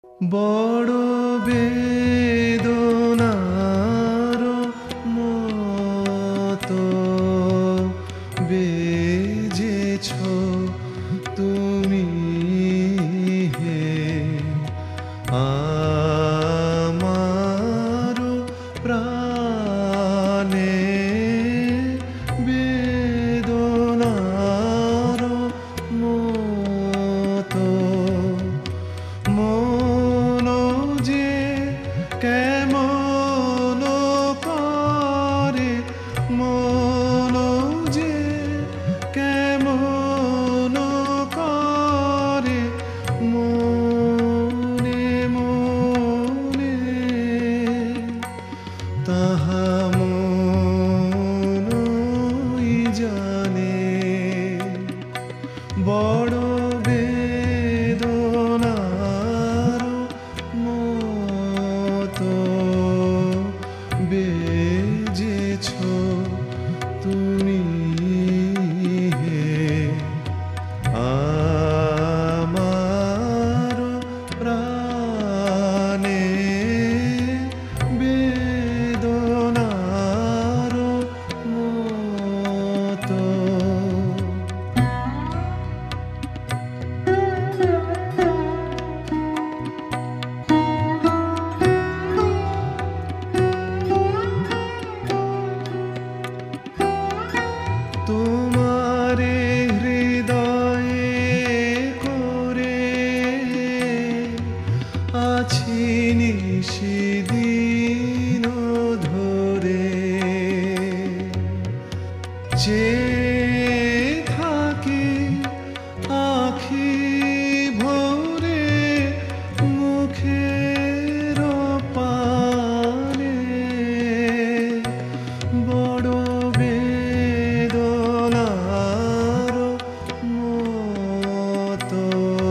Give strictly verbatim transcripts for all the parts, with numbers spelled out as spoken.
বড় বেদনার মতো বেজেছ তুমি হে আমার প্রাণে বেদনার মতো কেমন করে মন যে কেমন করে মনে মনে তাহা মনই জানে। বড় বেদনার মতো বেজেছ তুমি হে আমার প্রাণে বেদনার মতো। তোমারে হৃদয়ে করে আছি নিশিদিন ধরে চেয়ে থাকি আখি ভরে মুখের পানে। বড় বেদনার মতো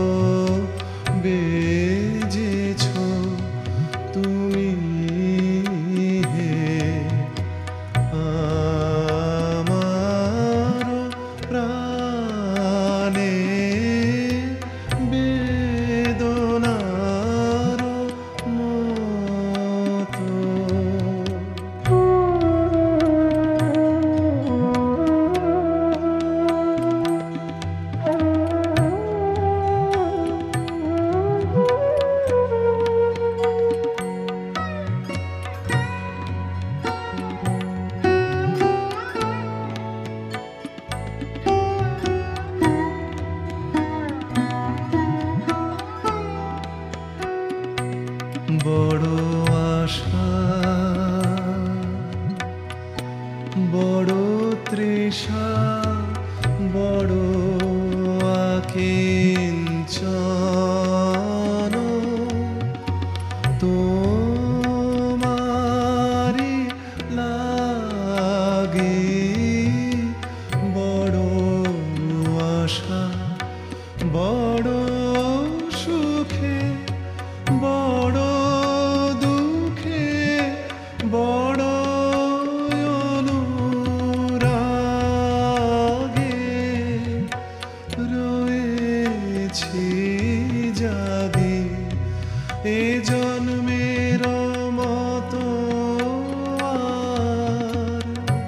বেজেছ তুমি হে আমার প্রাণে বেদনার মতো। বড় আশা বড় তৃষা বড় আকিঞ্চন তোমারি লাগি। বড় আশা বড় সুখে বড় দুঃখে বড় অনুরাগে রয়েছি জাগি। এ জন্মের মতো আর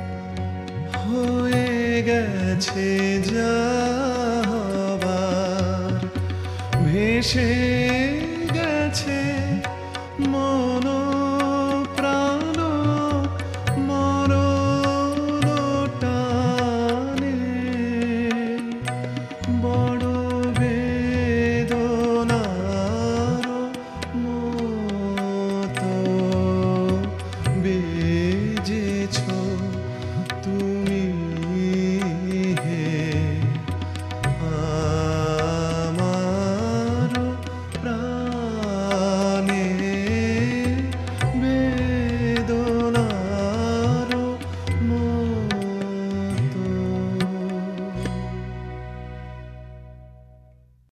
হয়ে গেছে যা হবার ভেসে